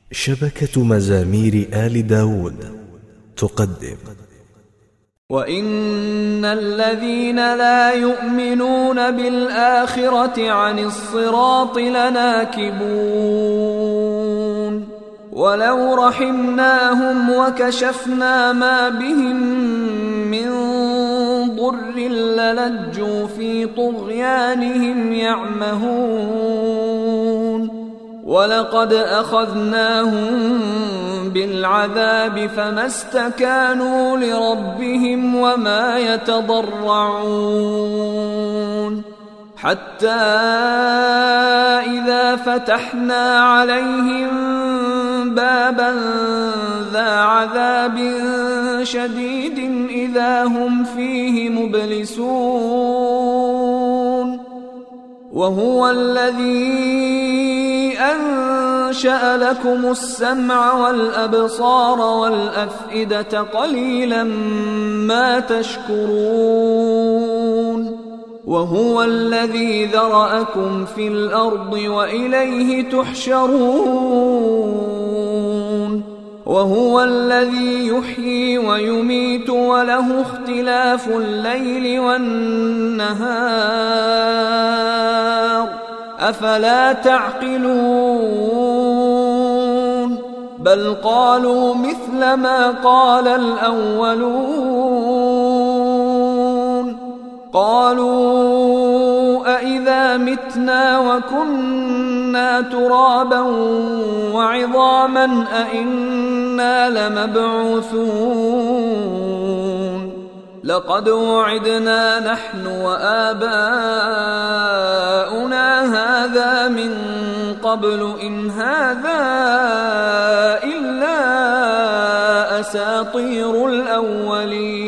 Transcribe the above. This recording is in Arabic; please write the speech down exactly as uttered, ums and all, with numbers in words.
شبكة مزامير آل داود تقدم: وَإِنَّ الَّذِينَ لَا يُؤْمِنُونَ بِالْآخِرَةِ عَنِ الصِّرَاطِ لَنَاكِبُونَ وَلَوْ رَحِمْنَاهُمْ وَكَشَفْنَا مَا بِهِمْ مِنْ ضُرٍّ لَلَجُّوا فِي طُغْيَانِهِمْ يَعْمَهُونَ وَلَقَدْ أَخَذْنَاهُمْ بِالْعَذَابِ فَمَا اسْتَكَانُوا لِرَبِّهِمْ وَمَا يَتَضَرَّعُونَ حَتَّى إِذَا فَتَحْنَا عَلَيْهِمْ بَابًا ذَا عَذَابٍ شَدِيدٍ إِذَا هُمْ فِيهِ مُبْلِسُونَ وَهُوَ الَّذِي أَنشَأَ لَكُمُ السَّمْعَ وَالْأَبْصَارَ وَالْأَفْئِدَةَ قَلِيلًا مَا تَشْكُرُونَ وَهُوَ الَّذِي ذَرَأَكُمْ فِي الْأَرْضِ وَإِلَيْهِ تُحْشَرُونَ وَهُوَ الَّذِي يُحْيِي وَيُمِيتُ وَلَهُ اخْتِلَافُ اللَّيْلِ وَالنَّهَارِ أَفَلَا تَعْقِلُونَ بَلْ قَالُوا مِثْلَ مَا قَالَ الْأَوَّلُونَ قَالُوا أَإِذَا مِتْنَا وَكُنَّا تُرَابًا وَعِظَامًا أَإِنَّا لَمَبْعُوثُونَ لَقَدْ وُعِدْنَا نَحْنُ وَآبَاؤُنَا هَذَا مِنْ قَبْلُ إِنْ هَذَا إِلَّا أَسَاطِيرُ الْأَوَّلِينَ